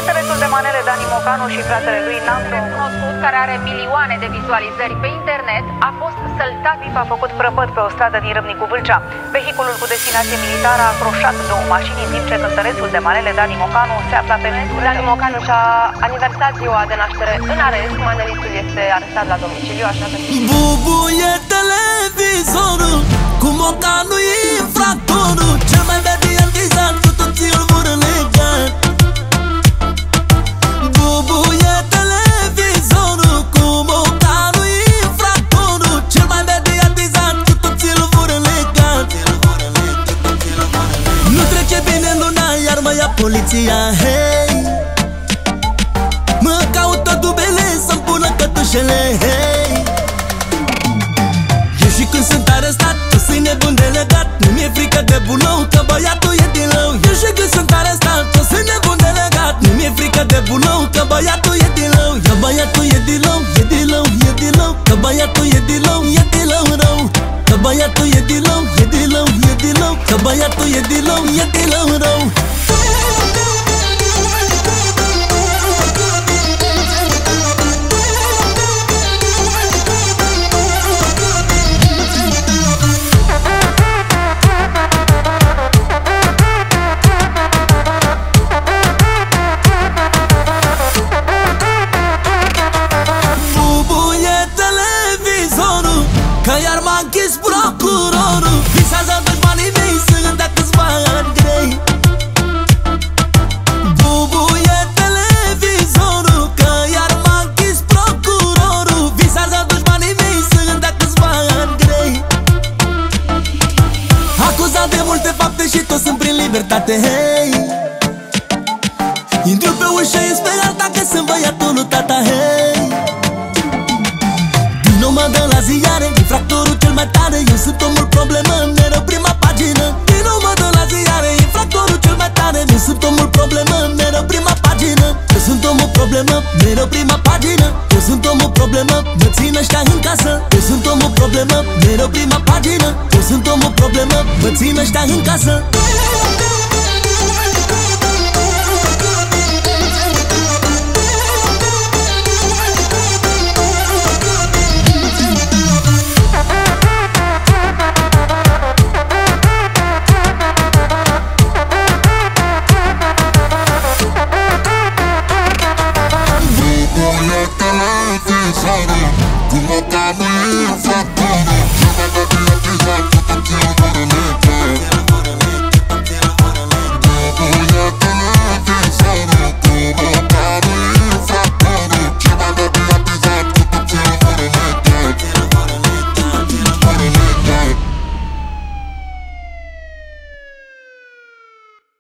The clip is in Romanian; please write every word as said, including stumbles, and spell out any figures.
Cântărețul de manele Dani Mocanu și fratele lui Nando, cunoscut, care are milioane de vizualizări pe internet, a fost săltat vif, a făcut prăpăd pe o stradă din Râmnicu Vâlcea. Vehiculul cu destinație militară a croșat două mașini, în timp ce cântărețul de manele Dani Mocanu se afla pe mesul. Dani Mocanu și-a aniversat ziua de naștere în arest. Manelistul este arestat la domiciliu, așa că... Bubuie televizorul, cu Mocanu infractorul, cel mai mediatizat, cu toții îl vor lega. Bubuie televizorul, cu Mocanu infractorul, cel mai mediatizat, cu toții îl vor lega. Nu trece bine luna, iar mă ia poliția, hei. Mă caută dubele să-mi pună cătușele, hei. Eu și când sunt arestat, tu sunt nebun de legat. Nu mi-e frică de bulou, că băiatul e din rău. Eu și când sunt arestat, tu sunt nebun de legat. Nu mi-e frică de bulou, că băiatul e din rău. Că băiatul e din rău, e din rău, e din rău. Că băiatul e din rău, e din rău, rău. Că băiatul e din rău, e din rău, e din rău. Că băiatul e din rău, e din rău, rău. Că iar m-a închis procurorul, visează dușmanii mei să-mi dea câțiva ani grei. Bubuie televizorul, că iar m-a închis procurorul, visează dușmanii mei să-mi dea câțiva ani grei. Acuzat de multe fapte și toți sunt prin libertate, hei. Intru pe ușă, e speriat dacă sunt băiatul lui tata, hei. Nu mă dă la ziare, infractorul cel mai tare. Eu sunt omul problemă, mereu prima pagină. Din nou mă dă la ziare, infractorul cel mai tare. Eu sunt omul problemă, mereu prima pagină. Eu sunt omul problemă, mereu prima pagină. Eu sunt omul problemă, mă țin ăștia în casă. Eu sunt omul problemă, mereu prima pagină. Eu sunt omul problemă, mă țin ăștia în casă. Como tá no